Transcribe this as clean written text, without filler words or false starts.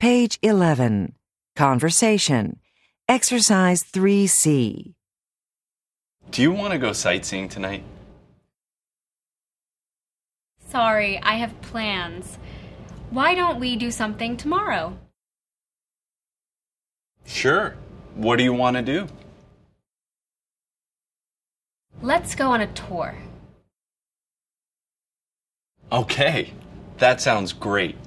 Page 11. Conversation. Exercise 3C. Do you want to go sightseeing tonight? Sorry, I have plans. Why don't we do something tomorrow? Sure. What do you want to do? Let's go on a tour. Okay, that sounds great.